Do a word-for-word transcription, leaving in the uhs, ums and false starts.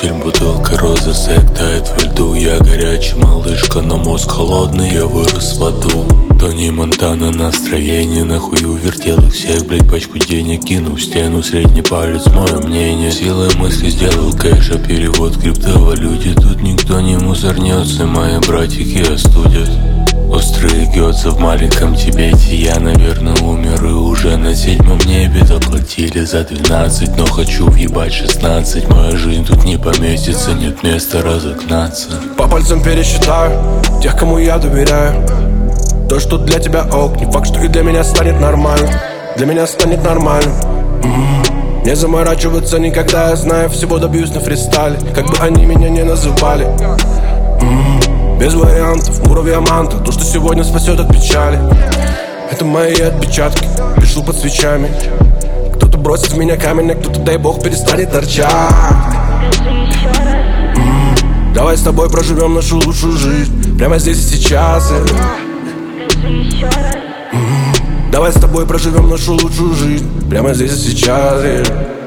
Стиль бутылка, роза, сек тает во льду. Я горячий малышка, но мозг холодный, я вырос в аду. Тони Монтана, настроение, нахуй увертел их всех, блять, пачку денег кину в стену, средний палец, мое мнение. Силой мысли сделал кэша, перевод криптовалюте. Тут никто не мусорнется, мои братики остудят. Острые гёдза в маленьком Тибете. Я, наверное, умер и уже на седьмом небе. Доплатили за двенадцать, но хочу въебать шестнадцать. Моя жизнь тут не поместится, нет места разогнаться. По пальцам пересчитаю тех, кому я доверяю. То, что для тебя ок, не факт, что и для меня станет нормально. Для меня станет нормально. м-м-м. Не заморачиваться никогда, я знаю, всего добьюсь на фристайле. Как бы они меня не называли. м-м. Без вариантов, муравья манта. То, что сегодня спасет от печали. Это мои отпечатки, пишу под свечами. Кто-то бросит в меня камень, а кто-то, дай бог, перестанет торчать. м-м. Давай с тобой проживем нашу лучшую жизнь прямо здесь и сейчас. м-м. Давай с тобой проживем нашу лучшую жизнь прямо здесь и сейчас.